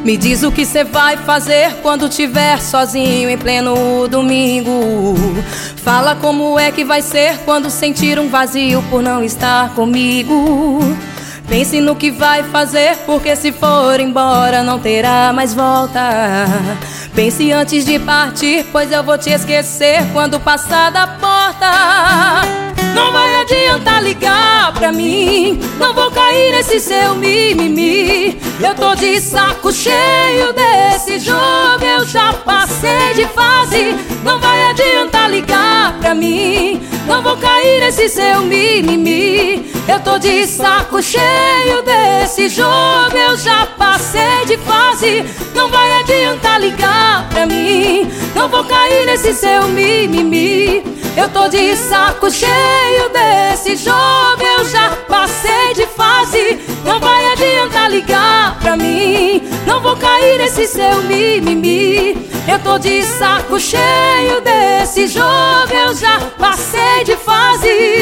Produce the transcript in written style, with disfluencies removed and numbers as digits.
Me diz o que cê vai fazer quando tiver sozinho em pleno domingo. Fala como é que vai ser quando sentir um vazio por não estar comigo. Pense no que vai fazer, porque se for embora não terá mais volta. Pense antes de partir, pois eu vou te esquecer quando passar da porta. Não vai adiantar ligar pra mim, não vou cair nesse seu mimimi. Eu tô de saco cheio desse jogo, eu já passei de fase. Não vai adiantar ligar pra mim, não vou cair nesse seu mimimi. Eu tô de saco cheio desse jogo, eu já passei de fase. Não vai adiantar ligar pra mim, não vou cair nesse seu mimimi. Eu tô de saco cheio desse jogo, eu já passei de fase. Não vai adiantar ligar pra mim, não vou cair nesse seu mimimi. Eu tô de saco cheio desse jogo, eu já passei de fase.